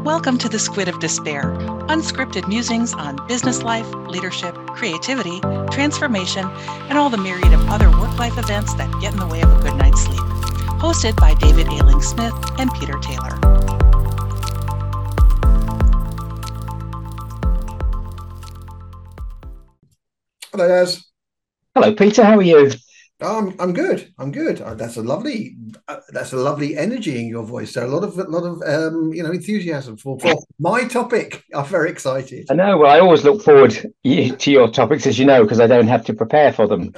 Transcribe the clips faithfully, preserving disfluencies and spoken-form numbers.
Welcome to the Squid of Despair, unscripted musings on business life, leadership, creativity, transformation, and all the myriad of other work-life events that get in the way of a good night's sleep. Hosted by David Ailing Smith and Peter Taylor. Hello, Des. Hello, Peter. How are you? Um, I'm good. I'm good. Uh, that's a lovely. Uh, that's a lovely energy in your voice. So a lot of a lot of um, you know, enthusiasm for, for my topic. I'm very excited. I know. Well, I always look forward to your topics, as you know, because I don't have to prepare for them.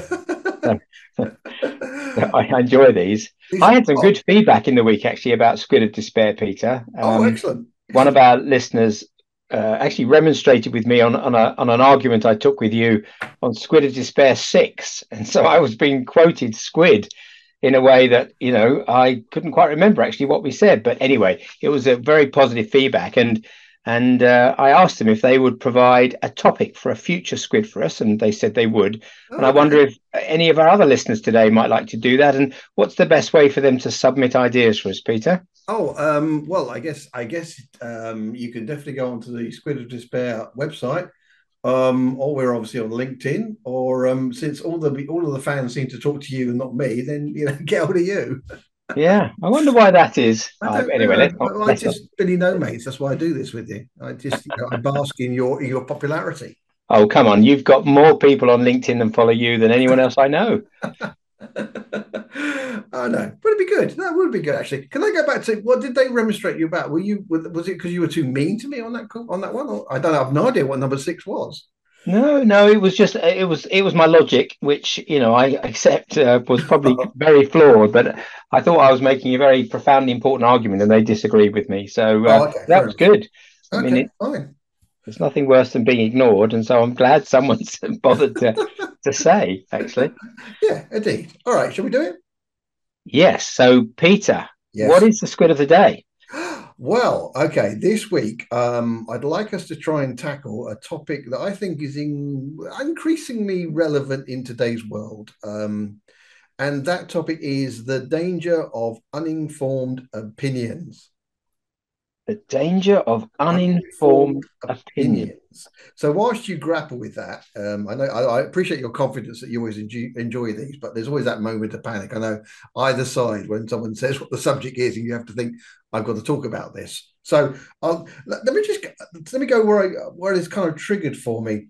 I enjoy these. These I are, had some oh, good feedback in the week, actually, about Squid of Despair, Peter. oh, Um, excellent. one of our listeners uh, actually remonstrated with me on on, a, on an argument I took with you on Squid of Despair six, and so I was being quoted Squid in a way that, you know, I couldn't quite remember actually what we said. But anyway, it was a very positive feedback, and and uh, I asked them if they would provide a topic for a future Squid for us, and they said they would. And I Okay. wonder if any of our other listeners today might like to do that, and what's the best way for them to submit ideas for us, Peter? Oh, um, well, I guess I guess um, you can definitely go onto the Squid of Despair website, um, or we're obviously on LinkedIn, or um, since all the all of the fans seem to talk to you and not me, then you know, get hold of you. Yeah, I wonder why that is. I Uh, don't anyway, let's not know. I let's not. just really know, mates. That's why I do this with you. I just, you know, I bask in your in your popularity. Oh, come on! You've got more people on LinkedIn that follow you than anyone else I know. I know, but it'd be good. That would be good, actually. Can I go back to what did they remonstrate you about? Were you was it because you were too mean to me on that call, on that one? Or, I don't know. I've no idea what number six was. No, no, it was just it was it was my logic, which, you know, I accept uh, was probably very flawed, but I thought I was making a very profoundly important argument, and they disagreed with me. So Oh, uh, okay, that fair was enough. good. I mean, Okay, it, fine. there's nothing worse than being ignored, and so I'm glad someone's bothered to to say, actually. Yeah, indeed. All right, shall we do it? Yes. So, Peter, what Yes. is the squid of the day? Well, okay. This week, um, I'd like us to try and tackle a topic that I think is in, increasingly relevant in today's world. Um, and that topic is the danger of uninformed opinions. The danger of Uninformed uninformed opinion. opinions. So, whilst you grapple with that, um, I know I, I appreciate your confidence that you always enjoy, enjoy these, but there's always that moment of panic. I know either side when someone says what the subject is, and you have to think, I've got to talk about this. So, I'll, let, let me just let me go where I where it's kind of triggered for me.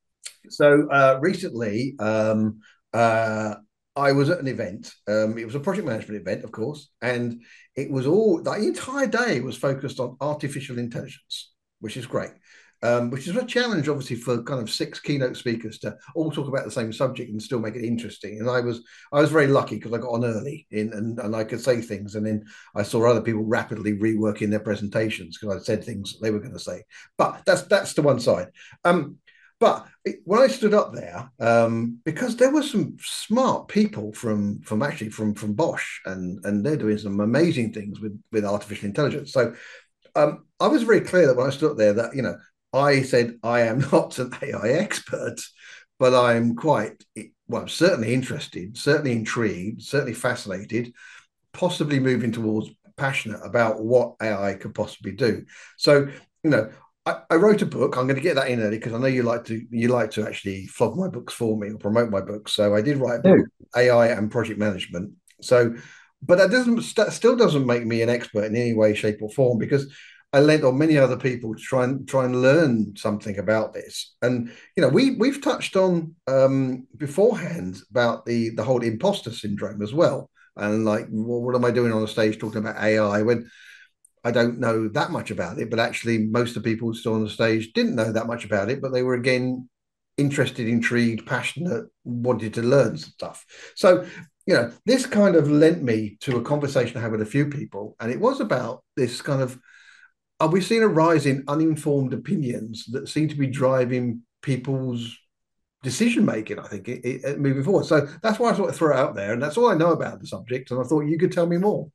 So, uh, recently, um, uh, I was at an event. Um, it was a project management event, of course, and it was all the entire day was focused on artificial intelligence, which is great. Um, which is a challenge, obviously, for kind of six keynote speakers to all talk about the same subject and still make it interesting. And I was, I was very lucky because I got on early in, and, and I could say things, and then I saw other people rapidly reworking their presentations because I said things they were going to say. But that's that's to one side. Um, but when I stood up there, um, because there were some smart people from from actually from from Bosch, and and they're doing some amazing things with with artificial intelligence. So um, I was very clear that when I stood up there that, you know, I said I am not an A I expert, but I'm quite, well, I'm certainly interested, certainly intrigued, certainly fascinated, possibly moving towards passionate about what A I could possibly do. So, you know, I, I wrote a book. I'm going to get that in early because I know you like to you like to actually flog my books for me or promote my books. So I did write a book, Two. A I and Project Management. So, but that doesn't that still doesn't make me an expert in any way, shape, or form because I lent on many other people to try and try and learn something about this. And you know, we we've touched on um, beforehand about the the whole imposter syndrome as well. And like, well, what am I doing on the stage talking about A I when I don't know that much about it? But actually, most of the people still on the stage didn't know that much about it, but they were again interested, intrigued, passionate, wanted to learn stuff. So you know, this kind of lent me to a conversation I had with a few people, and it was about this kind of are we seeing a rise in uninformed opinions that seem to be driving people's decision making? I think it, it, moving forward. So that's why I sort of throw it out there, and that's all I know about the subject. And I thought you could tell me more.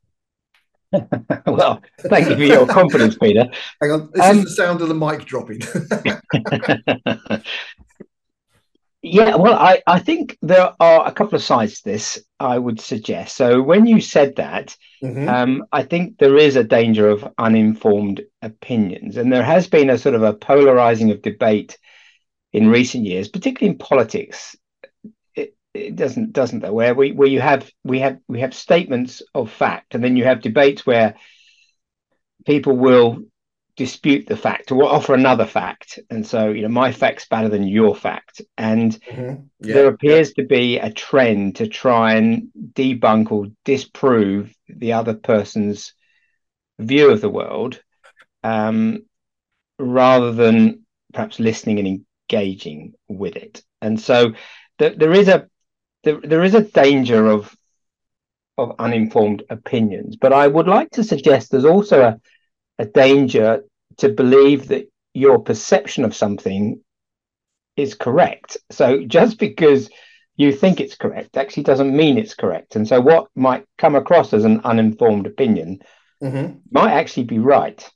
Well, thank you for your confidence, Peter. Hang on, this is Um, the sound of the mic dropping. Yeah, well, I, I think there are a couple of sides to this, I would suggest. So when you said that, Mm-hmm. um, I think there is a danger of uninformed opinions. And there has been a sort of a polarizing of debate in recent years, particularly in politics. It, it doesn't doesn't there, where we where you have we have we have statements of fact, and then you have debates where people will dispute the fact or offer another fact. And so, you know, my fact's better than your fact. And Mm-hmm. there Yeah, yeah. appears to be a trend to try and debunk or disprove the other person's view of the world, um, rather than perhaps listening and engaging with it. And so th- there is a there, there is a danger of of uninformed opinions. But I would like to suggest there's also a, a danger to believe that your perception of something is correct. So just because you think it's correct actually doesn't mean it's correct. And so what might come across as an uninformed opinion Mm-hmm. might actually be right.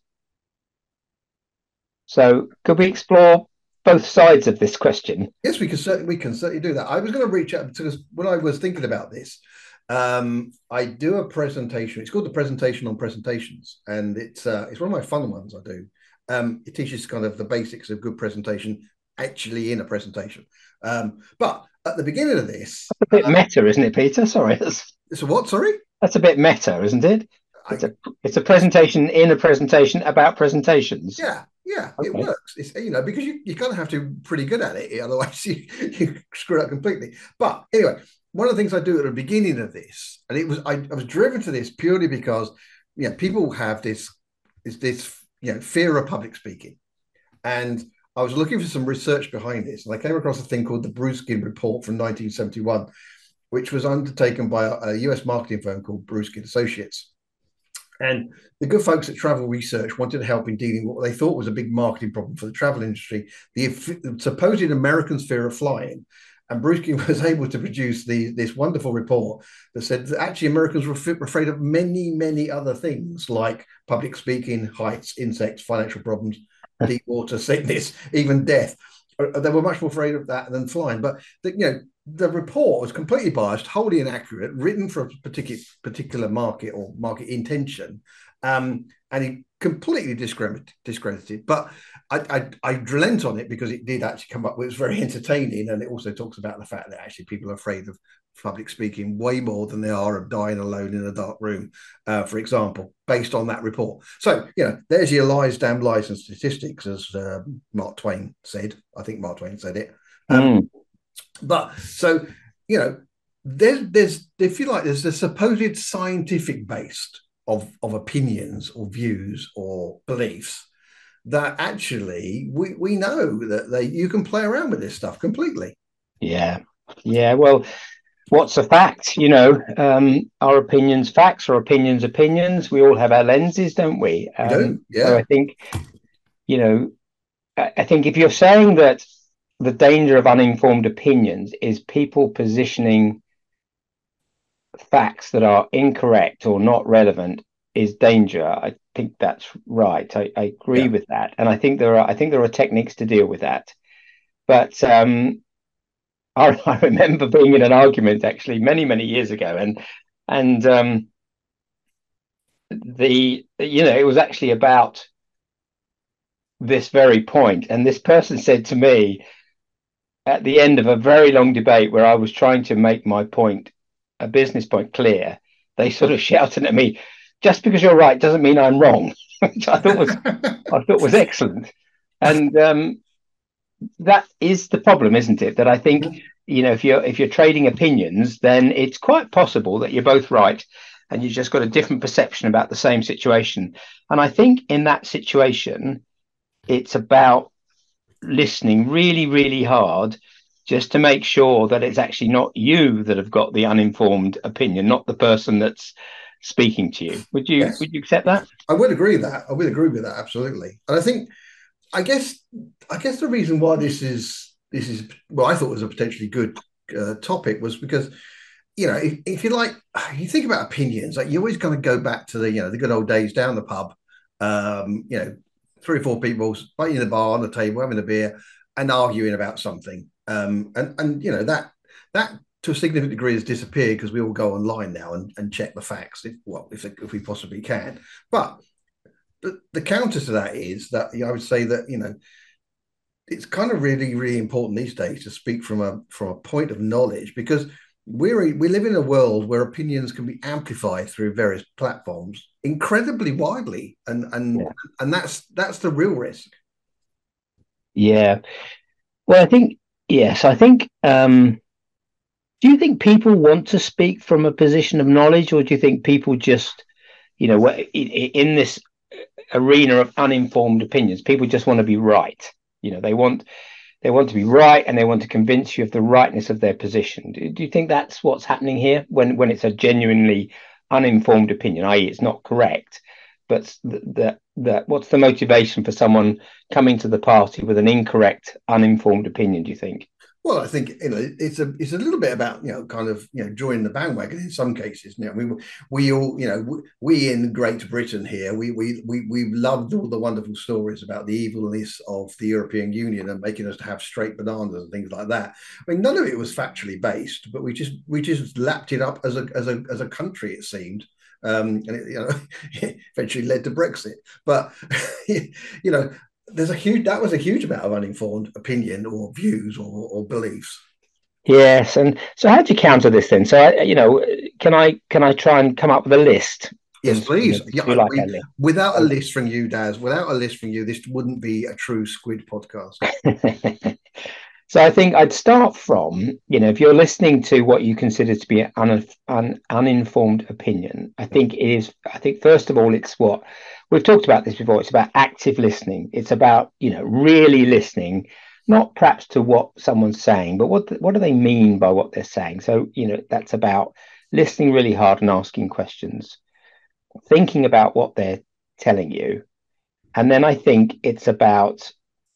So could we explore both sides of this question? Yes, we can certainly we can certainly do that. I was going to reach out because when I was thinking about this, um, I do a presentation. It's called the presentation on presentations, and it's uh, it's one of my fun ones I do. Um, it teaches kind of the basics of good presentation actually in a presentation. Um, but at the beginning of this, A bit meta, isn't it, Peter? Sorry, that's so what? Sorry, that's a bit meta, isn't it? It's I a it's a presentation in a presentation about presentations. yeah, yeah, it Okay. works. It's you know because you you kind of have to be pretty good at it, otherwise you you screw it up completely. But anyway, one of the things I do at the beginning of this, and it was I, I was driven to this purely because you know people have this is this you know fear of public speaking, and I was looking for some research behind this, and I came across a thing called the Bruskin Report from nineteen seventy-one, which was undertaken by a, a U S marketing firm called Bruskin Associates. And the good folks at Travel Research wanted help in dealing with what they thought was a big marketing problem for the travel industry, the, the supposed Americans' fear of flying. And Bruce King was able to produce the, this wonderful report that said that actually Americans were f- afraid of many, many other things like public speaking, heights, insects, financial problems, deep water, sickness, even death. Uh, They were much more afraid of that than flying. But the, you know, the report was completely biased, wholly inaccurate, written for a particular particular market or market intention, um, and he completely discredited. discredited. But I, I, I relent on it because it did actually come up with it was very entertaining, and it also talks about the fact that actually people are afraid of public speaking way more than they are of dying alone in a dark room, uh, for example, based on that report. So you know, there's your lies, damn lies, and statistics, as uh, Mark Twain said. I think Mark Twain said it. Um, Mm. but so, you know, there's there's if you like, there's the supposed scientific based of of opinions or views or beliefs that actually we we know that they you can play around with this stuff completely. Yeah. Yeah. Well, what's a fact? You know, um, our opinions, facts, or opinions, opinions. We all have our lenses, don't we? You do, Um, so yeah. I think, you know, I, I think if you're saying that the danger of uninformed opinions is people positioning facts that are incorrect or not relevant is danger. I think that's right. I, I agree Yeah. with that, and I think there are I think there are techniques to deal with that. But um, I, I remember being in an argument actually many many years ago, and and um, the you know it was actually about this very point, and this person said to me at the end of a very long debate where I was trying to make my point, a business point, clear, they sort of shouted at me, "Just because you're right doesn't mean I'm wrong," which I thought was I thought was excellent. And um, that is the problem, isn't it? That I think you know if you're if you're trading opinions, then it's quite possible that you're both right, and you've just got a different perception about the same situation. And I think in that situation, it's about listening really, really hard just to make sure that it's actually not you that have got the uninformed opinion, not the person that's speaking to you. Would you Yes, would you accept that? I would agree with that. I would agree with that absolutely. And I think, I guess, I guess the reason why this is this is well, I thought was a potentially good uh, topic was because you know, if, if you like, you think about opinions, like you always kind of go back to the, you know, the good old days down the pub, um, you know, three or four people fighting in the bar on the table, having a beer and arguing about something. Um, and and you know that that to a significant degree has disappeared because we all go online now and, and check the facts if well if if we possibly can. But the, the counter to that is that, you know, I would say that, you know, it's kind of really really important these days to speak from a from a point of knowledge, because we're we live in a world where opinions can be amplified through various platforms incredibly widely, and and Yeah. and that's that's the real risk. Yeah. Well, I think yes. I think. Um, do you think people want to speak from a position of knowledge, or do you think people just, you know, in, in this arena of uninformed opinions, people just want to be right? You know, they want they want to be right, and they want to convince you of the rightness of their position. Do, do you think that's what's happening here when when it's a genuinely uninformed opinion, that is, it's not correct, but that that what's the motivation for someone coming to the party with an incorrect, uninformed opinion, do you think? Well, I think, you know, it's a it's a little bit about, you know, kind of, you know, joining the bandwagon in some cases. You know, we we all, you know, we, we in Great Britain here, we we we we loved all the wonderful stories about the evilness of the European Union and making us to have straight bananas and things like that. I mean, none of it was factually based, but we just we just lapped it up as a as a as a country, it seemed. Um, and it, you know, eventually led to Brexit. But you know, there's a huge that was a huge amount of uninformed opinion or views or, or beliefs. Yes, and so how do you counter this then? So, I, you know, can I can I try and come up with a list? Yes, please. You know, Yeah, do like we, a list? without a list from you, Daz, without a list from you, this wouldn't be a true Squid podcast. So I think I'd start from, you know, if you're listening to what you consider to be an, un, an uninformed opinion, I think it is, I think first of all, it's what we've talked about this before. It's about active listening. It's about, you know, really listening, not perhaps to what someone's saying, but what, what do they mean by what they're saying? So, you know, that's about listening really hard and asking questions, thinking about what they're telling you. And then I think it's about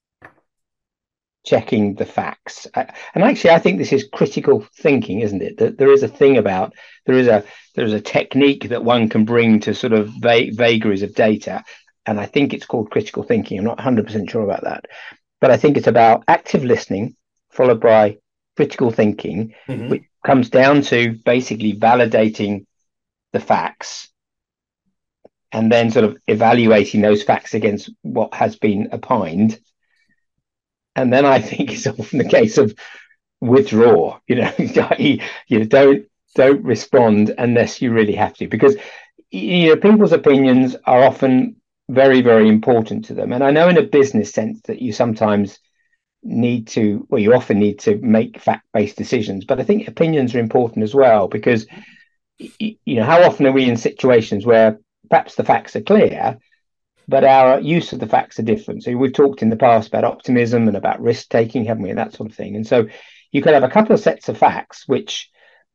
checking the facts. And actually, I think this is critical thinking, isn't it? That there is a thing about there is a there is a technique that one can bring to sort of va- vagaries of data, and I think it's called critical thinking. I'm not one hundred percent sure about that, but I think it's about active listening followed by critical thinking, mm-hmm. which comes down to basically validating the facts and then sort of evaluating those facts against what has been opined. And then I think it's often the case of withdraw, you know, you know, don't don't respond unless you really have to, because you know people's opinions are often very, very important to them. And I know in a business sense that you sometimes need to, well, you often need to make fact-based decisions, but I think opinions are important as well, because you know, how often are we in situations where perhaps the facts are clear, but our use of the facts are different. So we've talked in the past about optimism and about risk taking, haven't we, and that sort of thing. And so you could have a couple of sets of facts which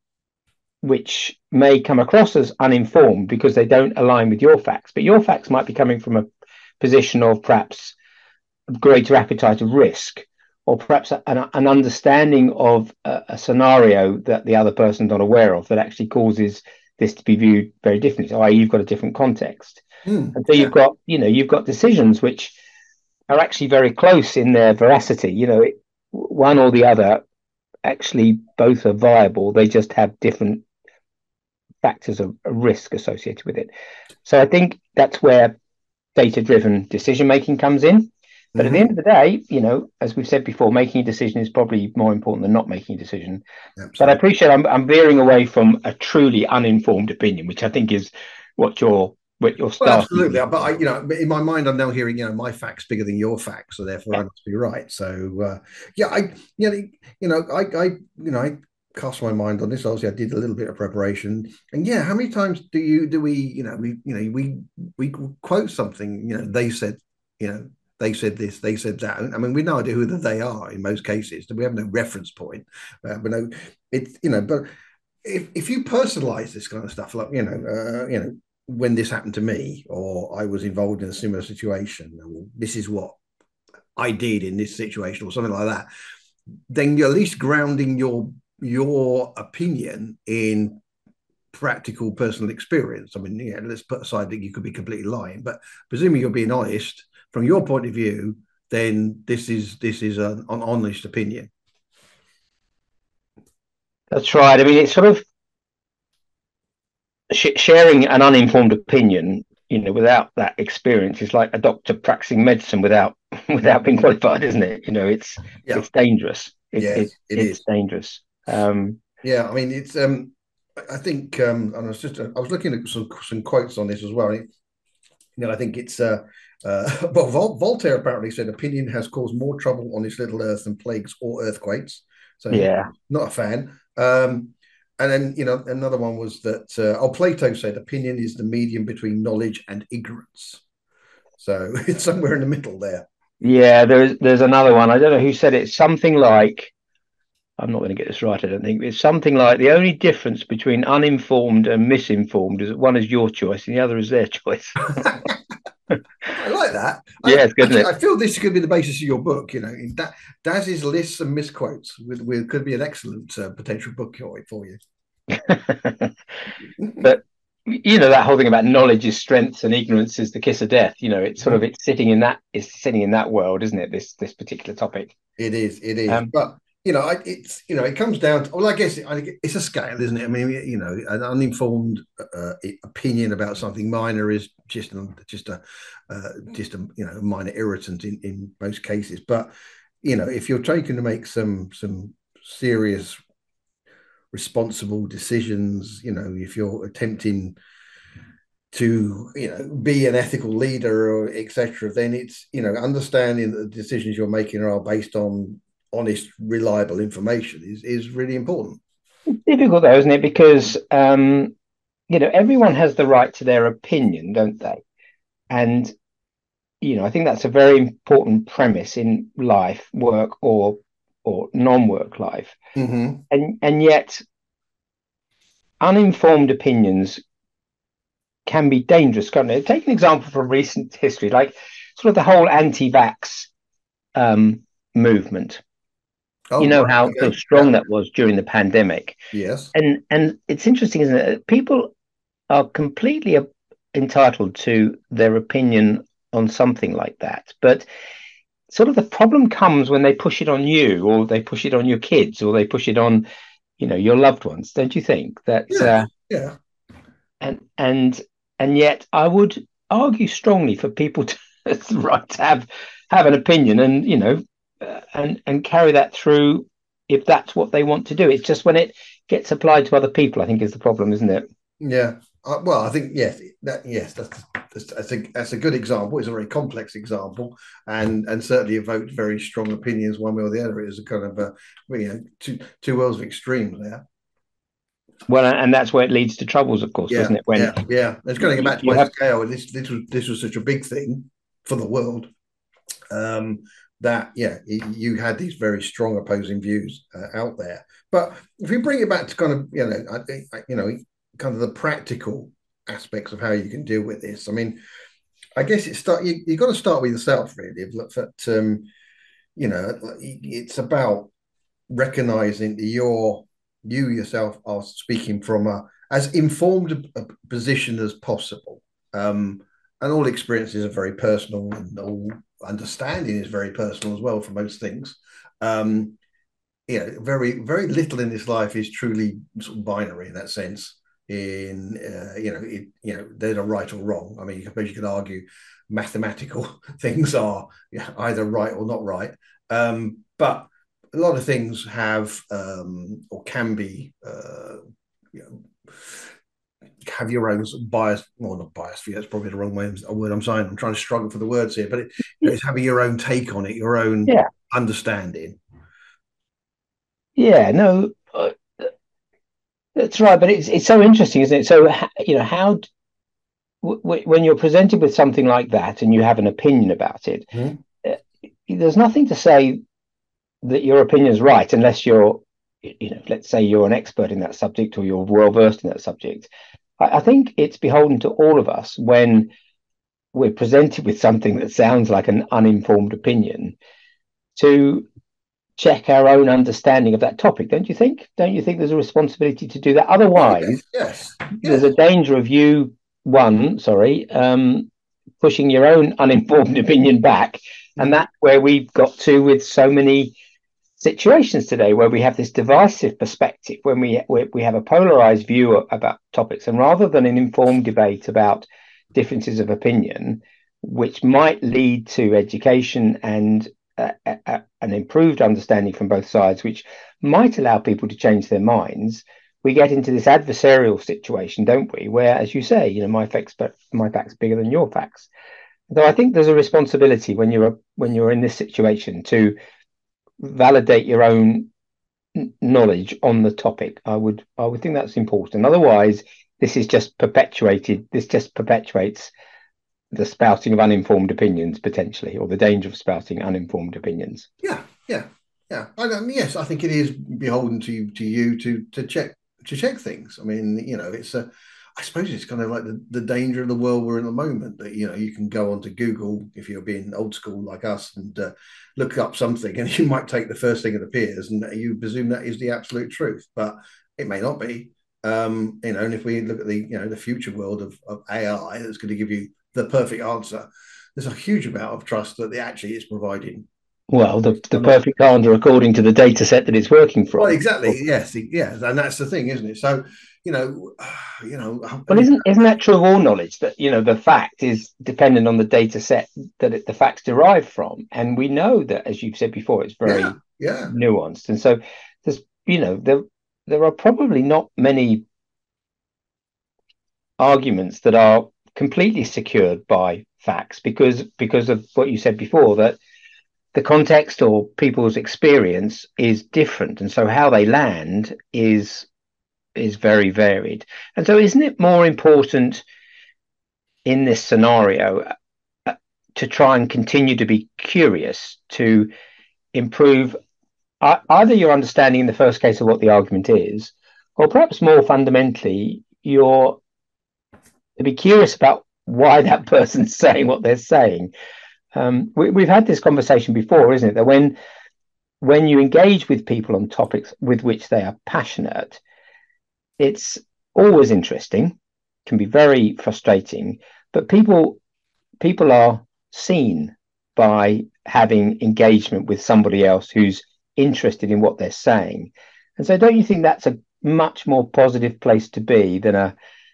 which may come across as uninformed because they don't align with your facts, but your facts might be coming from a position of perhaps greater appetite of risk, or perhaps an, an understanding of a, a scenario that the other person's not aware of that actually causes this to be viewed very differently. So, that is, you've got a different context. Mm, and so yeah. you've got, you know, you've got decisions which are actually very close in their veracity. You know, it, one or the other, actually both are viable. They just have different factors of risk associated with it. So I think that's where data-driven decision-making comes in. But mm-hmm. at the end of the day, you know, as we've said before, making a decision is probably more important than not making a decision. Absolutely. But I appreciate I'm, I'm veering away from a truly uninformed opinion, which I think is what you're what you're starting. Well, absolutely. With. But I, you know, in my mind, I'm now hearing, you know, my facts bigger than your facts, so therefore yeah. I must be right. So uh, yeah, I, you know, you know, I, I, you know, I cast my mind on this. Obviously, I did a little bit of preparation, and yeah, how many times do you do we, you know, we, you know, we we quote something, you know, they said, you know. They said this, they said that. I mean, we have no idea who they are in most cases. We have no reference point. Uh, but no, it's, you know, but if, if you personalize this kind of stuff, like, you know, uh, you know, when this happened to me, or I was involved in a similar situation, or this is what I did in this situation, or something like that, then you're at least grounding your your opinion in practical personal experience. I mean, yeah, let's put aside that you could be completely lying, but presuming you're being honest, from your point of view, then this is this is an, an honest opinion. That's right. I mean, it's sort of sh- sharing an uninformed opinion, you know, without that experience is like a doctor practicing medicine without without being qualified, isn't it? You know, it's Yeah. it's dangerous. It, it Yes, it it's is. dangerous. Um, Yeah, I mean, it's. Um, I I think, um, and I was just, I was looking at some some quotes on this as well. You know, I think it's. Uh, uh, well, Vol- Voltaire apparently said opinion has caused more trouble on this little earth than plagues or earthquakes. So, yeah, not a fan. Um, and then, you know, another one was that. Uh, oh, Plato said opinion is the medium between knowledge and ignorance. So it's somewhere in the middle there. yeah. There's there's another one. I don't know who said it. Something like, I'm not going to get this right. I don't think it's something like the only difference between uninformed and misinformed is that one is your choice and the other is their choice. I like that. Yeah, I, it's good, actually, isn't I feel this could be the basis of your book. You know, that Daz's lists and misquotes with, with could be an excellent uh, potential book for you. it? But you know that whole thing about knowledge is strength and ignorance is the kiss of death. You know, it's sort of it's sitting in that it's sitting in that world, isn't it? This this particular topic. It is, it is. Um, But you know, it's you know, it comes down to well, I guess it, it's a scale, isn't it? I mean, you know, an uninformed uh, opinion about something minor is just just a uh, just a you know minor irritant in in most cases. But you know, if you're taking to make some some serious responsible decisions, you know, if you're attempting to you know be an ethical leader or etc, then it's you know understanding that the decisions you're making are based on honest reliable information is is really important. difficult though, isn't it? Because um, you know everyone has the right to their opinion, don't they? And you know I think that's a very important premise in life, work or or non-work life. Mm-hmm. And and yet uninformed opinions can be dangerous, can't they? Take an example from recent history, like sort of the whole anti-vax um, movement. You Oh, know right. how so Okay. strong Yeah. that was during the pandemic, Yes. and and it's interesting, isn't it? People are completely entitled to their opinion on something like that, but sort of the problem comes when they push it on you, or they push it on your kids, or they push it on, you know, your loved ones. Don't you think that? Uh, Yes. Yeah. and and and yet I would argue strongly for people to right to have have an opinion and you know uh, and and carry that through if that's what they want to do. It's just when it gets applied to other people, I think is the problem, isn't it? Yeah. Uh, well, I think yes, that yes, that's, that's that's a that's a good example. It's a very complex example, and and certainly evoked very strong opinions one way or the other. It is a kind of a you know two two worlds of extremes there. Well, and that's where it leads to troubles, of course, Yeah, doesn't it? When yeah, yeah. It's going to get you, back to you my have scale. This this was this was such a big thing for the world um, that yeah, you had these very strong opposing views uh, out there. But if you bring it back to kind of you know, I, I, you know, kind of the practical aspects of how you can deal with this. I mean, I guess it start you you got to start with yourself really. That um, you know, it's about recognizing that you're you yourself are speaking from a as informed a position as possible. Um, and all experiences are very personal, and all understanding is very personal as well for most things. Um, you know, very very little in this life is truly sort of binary in that sense. In uh, you know, it, you know, there's a right or wrong. I mean, I suppose you could argue mathematical things are yeah, either right or not right. Um, but a lot of things have um, or can be uh, you know, have your own bias. Well, not bias for you. That's probably the wrong way, a word I'm saying. I'm trying to struggle for the words here, but it, it's having your own take on it, your own yeah understanding. yeah no uh, that's right, but it's it's so interesting, isn't it? So you know how w- when you're presented with something like that and you have an opinion about it, Mm-hmm. uh, there's nothing to say that your opinion is right unless you're, you know, let's say you're an expert in that subject or you're well versed in that subject. I, I think it's beholden to all of us when we're presented with something that sounds like an uninformed opinion to check our own understanding of that topic. Don't you think? Don't you think there's a responsibility to do that? Oh yes, Otherwise, yes, there's yes. a danger of you, one, sorry, um, pushing your own uninformed opinion back. And Mm-hmm. that's where we've got to with so many situations today where we have this divisive perspective, when we we, we have a polarized view about topics, and rather than an informed debate about differences of opinion, which might lead to education and uh, uh, an improved understanding from both sides, which might allow people to change their minds, we get into this adversarial situation, don't we? Where, as you say, you know, my facts, but my facts bigger than your facts. So I think there's a responsibility when you're when you're in this situation to validate your own knowledge on the topic. I would I would think that's important. Otherwise, this is just perpetuated. This just perpetuates the spouting of uninformed opinions, potentially, or the danger of spouting uninformed opinions. Yeah, yeah, yeah. I don't, yes, I think it is beholden to you, to you to to check to check things. I mean, you know, it's a. I suppose it's kind of like the, the danger of the world we're in at the moment, that, you know, you can go onto Google, if you're being old school like us, and uh, look up something, and you might take the first thing that appears and you presume that is the absolute truth, but it may not be. Um, you know, and if we look at the, you know, the future world of, of A I that's going to give you the perfect answer, there's a huge amount of trust that it actually is providing. Well, the, the perfect answer according to the data set that it's working from. Well, exactly. Yes, yes, and that's the thing, isn't it? So, you know, you know. Well, isn't isn't that true of all knowledge, that, you know, the fact is dependent on the data set that it, the facts derive from, and we know that, as you've said before, it's very yeah, yeah. nuanced, and so there's, you know, there there are probably not many arguments that are completely secured by facts, because because of what you said before, that the context or people's experience is different, and so how they land is is very varied. And so isn't it more important in this scenario uh, to try and continue to be curious, to improve uh, either your understanding in the first case of what the argument is, or perhaps more fundamentally, your to be curious about why that person's saying what they're saying. Um, we, we've had this conversation before, isn't it? That when when you engage with people on topics with which they are passionate, it's always interesting, can be very frustrating, but people people are seen by having engagement with somebody else who's interested in what they're saying. And so don't you think that's a much more positive place to be than a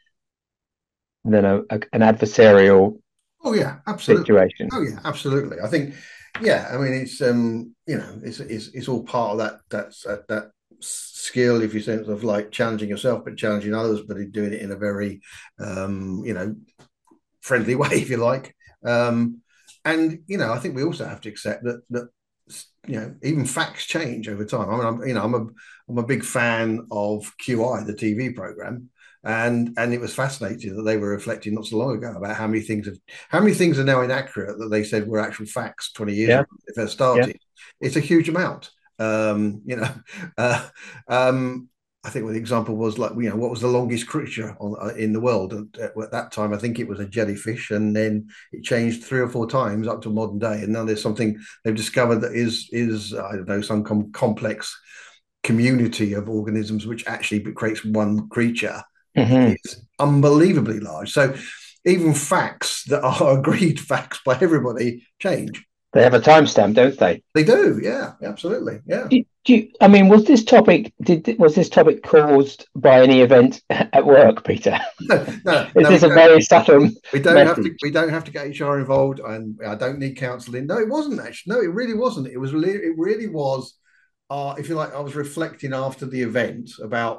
than a, a an adversarial oh yeah absolutely situation? Oh yeah, absolutely. I think, yeah, I mean, it's um you know, it's it's, it's all part of that that's that, that skill, if you sense, of like challenging yourself but challenging others, but doing it in a very um you know, friendly way, if you like. Um and, you know, I think we also have to accept that that you know, even facts change over time. I mean, I'm, you know, I'm a I'm a big fan of Q I, the T V program, and and it was fascinating that they were reflecting not so long ago about how many things have how many things are now inaccurate that they said were actual facts twenty years yeah. ago if they started. Yeah. It's a huge amount. Um, you know, uh, um, I think the example was, like, you know, what was the longest creature on, uh, in the world? And at, at that time, I think it was a jellyfish, and then it changed three or four times up to modern day. And now there's something they've discovered that is is I don't know, some com- complex community of organisms which actually creates one creature. Mm-hmm. It's unbelievably large. So even facts that are agreed facts by everybody change. They have a timestamp, don't they? They do, yeah, absolutely, yeah. Do, do you, I mean, was this topic did was this topic caused by any event at work, Peter? No, no. Is no, this a very subtle? We don't message? have to. We don't have to get H R involved, and I don't need counselling. No, it wasn't actually. No, it really wasn't. It was really. It really was. Uh, if you like, I was reflecting after the event about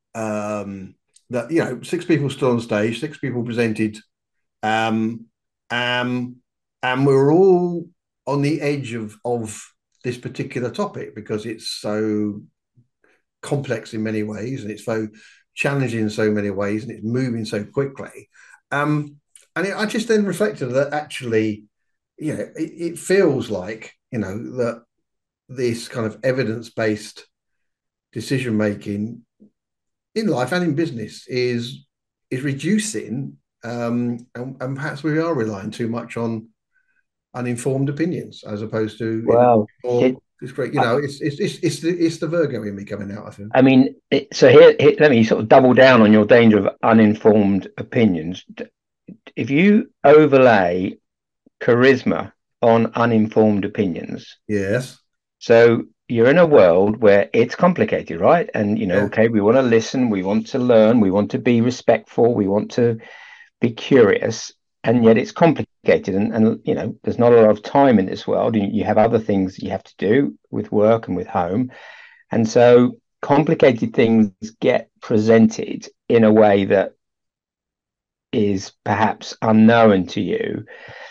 um, that. You know, six people stood on stage, six people presented, um, um, and we were all on the edge of of this particular topic because it's so complex in many ways, and it's so challenging in so many ways, and it's moving so quickly. Um, and it, I just then reflected that actually, you know, it, it feels like, you know, that this kind of evidence-based decision making in life and in business is is reducing, um, and, and perhaps we are relying too much on uninformed opinions as opposed to well, or, it, it's great, you know. It's it's it's it's the, it's the Virgo in me coming out, I think. I mean, it, so here, here, let me sort of double down on your danger of uninformed opinions. If you overlay charisma on uninformed opinions, yes. So you're in a world where it's complicated, right? And, you know, Yeah. okay, we want to listen, we want to learn, we want to be respectful, we want to be curious, and yet it's complicated. And, and you know, there's not a lot of time in this world. You, you have other things you have to do with work and with home. And so complicated things get presented in a way that is perhaps unknown to you.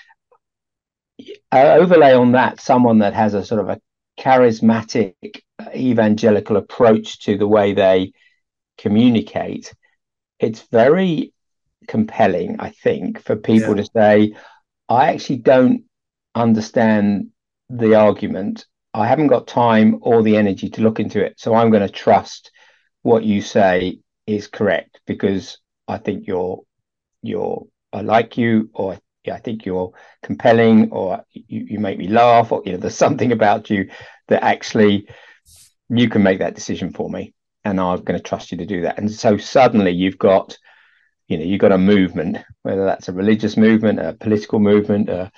I overlay on that someone that has a sort of a charismatic evangelical approach to the way they communicate. It's very compelling, I think, for people Yeah. to say, I actually don't understand the argument. I haven't got time or the energy to look into it. So I'm going to trust what you say is correct because I think you're you're I like you, or yeah, I think you're compelling, or you, you make me laugh, or you know, there's something about you that actually you can make that decision for me, and I'm going to trust you to do that. And so suddenly you've got, you know, you've got a movement, whether that's a religious movement, a political movement, uh,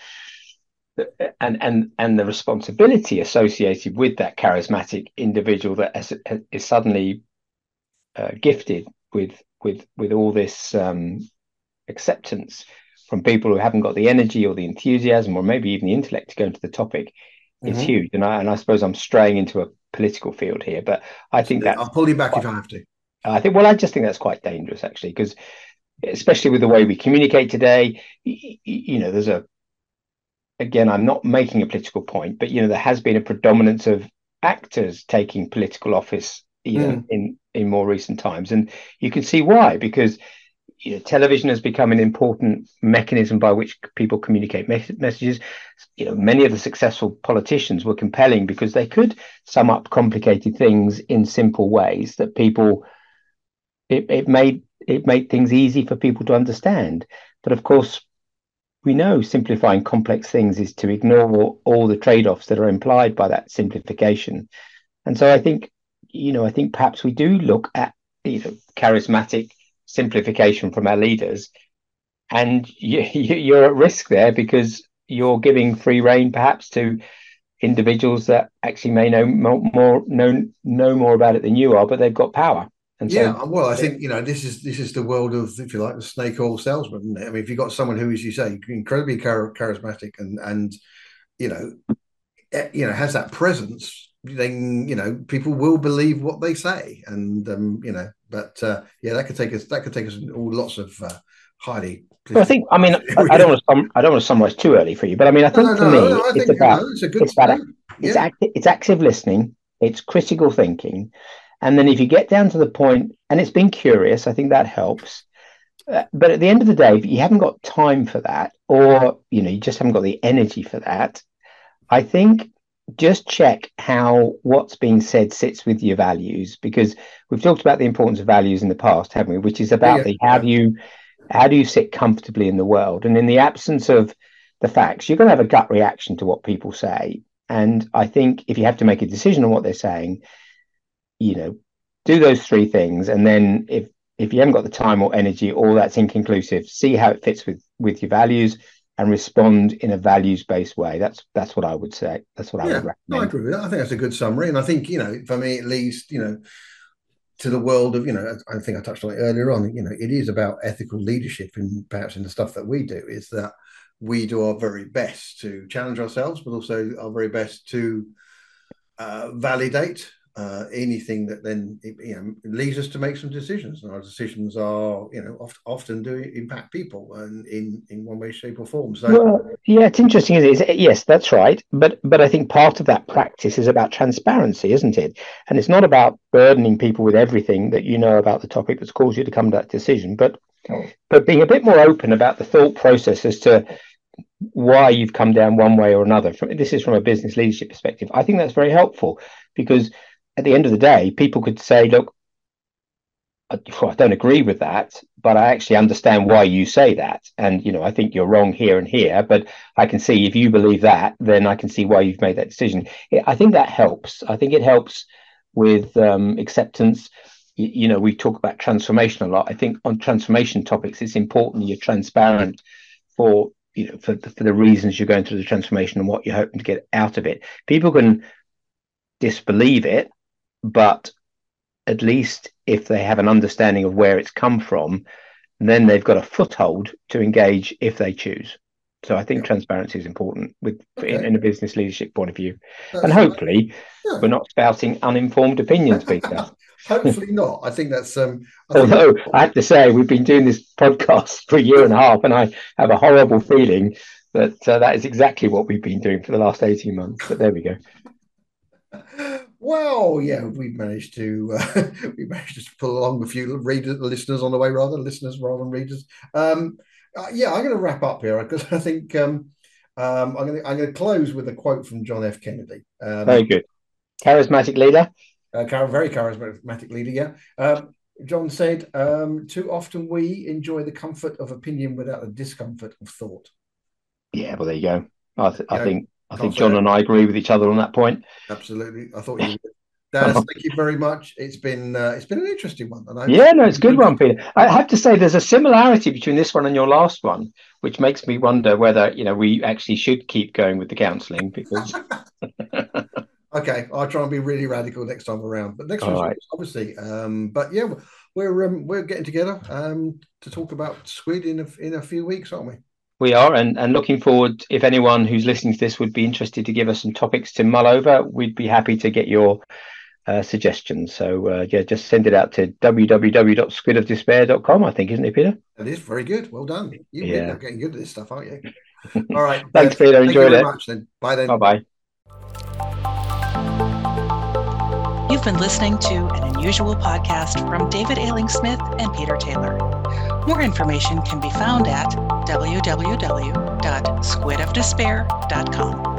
and and and the responsibility associated with that charismatic individual that is, is suddenly uh, gifted with with with all this um, acceptance from people who haven't got the energy or the enthusiasm or maybe even the intellect to go into the topic is Mm-hmm. huge. And I and I suppose I'm straying into a political field here, but I think that's I'll pull you back quite, if I have to. I think well, I just think that's quite dangerous actually, because especially with the way we communicate today, you, you know, there's a again, I'm not making a political point, but you know, there has been a predominance of actors taking political office, you know, Mm. in in more recent times, and you can see why, because you know, television has become an important mechanism by which people communicate me- messages. You know, many of the successful politicians were compelling because they could sum up complicated things in simple ways that people. It, it made it made things easy for people to understand. But of course, we know simplifying complex things is to ignore all the trade-offs that are implied by that simplification. And so I think, you know, I think perhaps we do look at, you know, charismatic simplification from our leaders, and you, you're at risk there because you're giving free rein perhaps to individuals that actually may know more, more know know more about it than you are, but they've got power. And so Yeah, well, I think you know this is this is the world of, if you like, the snake oil salesman. Isn't it? I mean, if you've got someone who, as you say, incredibly char- charismatic and and you know, eh, you know, has that presence, then you know people will believe what they say, and um, you know, but uh, yeah, that could take us that could take us in all lots of uh, highly Well, I think, I mean, I, I don't want to sum, I don't want to summarize too early for you, but I mean, I No, no, think for no, no. me, I it's think you about know it's a good it's about no, it's yeah, active it's active listening, it's critical thinking, and then if you get down to the point, and it's being curious, I think that helps. Uh, but at the end of the day, if you haven't got time for that, or you know, you just haven't got the energy for that, I think just check how what's being said sits with your values, because we've talked about the importance of values in the past, haven't we? Which is yeah, about yeah, the how yeah. do you how do you sit comfortably in the world? And in the absence of the facts, you're going to have a gut reaction to what people say. And I think if you have to make a decision on what they're saying, you know, do those three things. And then if if you haven't got the time or energy, or that's inconclusive, see how it fits with with your values and respond in a values based way. That's that's what I would say. That's what I would Yeah, no, I recommend. agree with that. I think that's a good summary, and I think you know, for me at least, you know, to the world of you know, I think I touched on it earlier on. You know, it is about ethical leadership, and perhaps in the stuff that we do, is that we do our very best to challenge ourselves, but also our very best to uh, validate uh, anything that then you know leads us to make some decisions, and our decisions are you know oft, often do impact people and in in one way, shape, or form. So Well, yeah, it's interesting, isn't it? Yes, that's right. But but I think part of that practice is about transparency, isn't it? And it's not about burdening people with everything that you know about the topic that's caused you to come to that decision, but but being a bit more open about the thought process as to why you've come down one way or another. From this is from a business leadership perspective. I think that's very helpful because at the end of the day, people could say, look, I don't agree with that, but I actually understand why you say that. And, you know, I think you're wrong here and here, but I can see if you believe that, then I can see why you've made that decision. I think that helps. I think it helps with um, acceptance. You, you know, we talk about transformation a lot. I think on transformation topics, it's important you're transparent for, you know, for, for the reasons you're going through the transformation and what you're hoping to get out of it. People can disbelieve it, but at least if they have an understanding of where it's come from, then they've got a foothold to engage if they choose. So I think yeah. transparency is important with okay. in, in a business leadership point of view. That's and hopefully yeah. we're not spouting uninformed opinions, Peter. Hopefully not. I think that's... Um, I Although think... I have to say, we've been doing this podcast for a year and a half, and I have a horrible feeling that uh, that is exactly what we've been doing for the last eighteen months. But there we go. Well, yeah, we've managed to uh, we managed to pull along a few readers, listeners on the way, rather listeners rather than readers. Um, uh, yeah, I'm going to wrap up here because I think um, um, I'm going to I'm going to close with a quote from John F. Kennedy. Um, very good, charismatic leader. Uh, very charismatic leader. Yeah. Um, John said, um, "Too often we enjoy the comfort of opinion without the discomfort of thought." Yeah, well, there you go. I, th- I think. I think John and I agree with each other on that point. Absolutely, I thought you would. Daz, thank you very much. It's been uh, it's been an interesting one. And I yeah, no, it's a good one, Peter. I have to say, there's a similarity between this one and your last one, which makes me wonder whether you know we actually should keep going with the counselling because. Okay, I'll try and be really radical next time around. But next one, right. obviously. Um, but yeah, we're um, we're getting together um, to talk about Squid in a, in a few weeks, aren't we? We are, and, and looking forward, if anyone who's listening to this would be interested to give us some topics to mull over, we'd be happy to get your uh, suggestions. So, uh, yeah, just send it out to w w w dot squid of despair dot com, I think, isn't it, Peter? That is very good. Well done. You've yeah. been getting good at this stuff, aren't you? All right. Thanks, uh, Peter. Thank Enjoyed you very it. much, then. Bye, then. Bye-bye. You've been listening to an unusual podcast from David Ailing Smith and Peter Taylor. More information can be found at w w w dot squid of despair dot com.